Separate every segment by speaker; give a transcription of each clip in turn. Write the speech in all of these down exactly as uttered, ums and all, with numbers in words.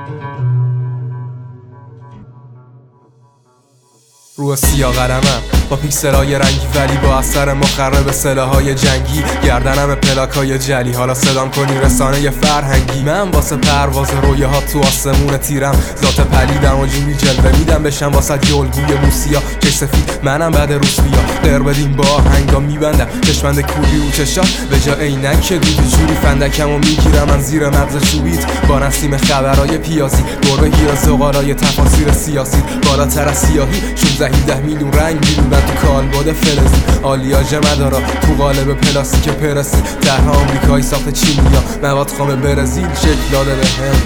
Speaker 1: رو سیاه قلمم با پیکسلای رنگی ولی با اثر مخرب سلاحای جنگی، گردنم پلاکای جلی، حالا صدام کنی رسانه فرهنگی. من واسه پرواز رویه ها تو آسمون تیرم، ذات پلیدم و جوری جلوه میدم بشم واسه یلگوی موسیا. چش سفید منم بعد روس بیا، غیر بدیم با آهنگا میبندم چشمند کولی رو چشا به جا عینک که دودی جوری فندکم و میگیرم من زیر مغز چوبیت با نسیم خبرای پیازی، گربه گیر زغالای تفاسیر سیاسی، بالاتر از سیاهی شانزده میلیون رنگ میلونن تو کالبد فلزی، آلیاژ مدارا تو قالب پلاستیک پرسی، طرح آمریکایی ساخت چینیا، مواد خام برزیل شکل داده به هم.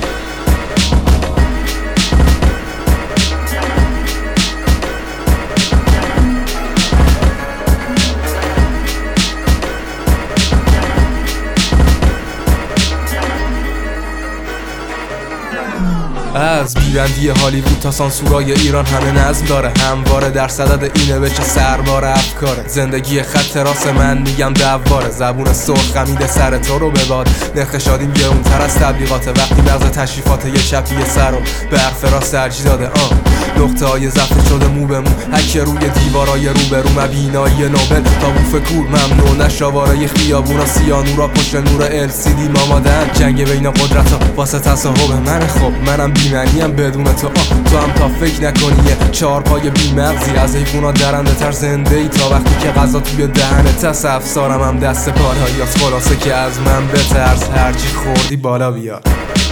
Speaker 1: از بیرندی هالیوود تا سانسورای ایران همه نظم داره، همواره در صدد اینه بچه سربار افکاره. زندگی خط راست من میگم دواره، زبون سرخ خمیده سر تو رو به باد، نرخ شادیم گرونتر از تبلیغات وقتی مغز تشریفات یه چپی سر رو برف راست ترجیح داده. آه نقطه های زفت شده مو به مو، حک روی دیوارای روبرو، مبینایی نوبل تا بوف کور ممنوع نشاواره خیابونا، سیانورا پشت نور ال سی دی مامادن، جنگ بین قدرت ها واسه تصاحب من. خب منم بی‌معنیم بدون تو، آه تو هم تا فکر نکنی یه چهار پای بی‌مغزی، از حیوونا درنده تر زنده ای تا وقتی که غذا توی دهنت هست. افسارم هم دست پالایی هست، خلاصه که از من بترس هرچی خوردی بالا بیار.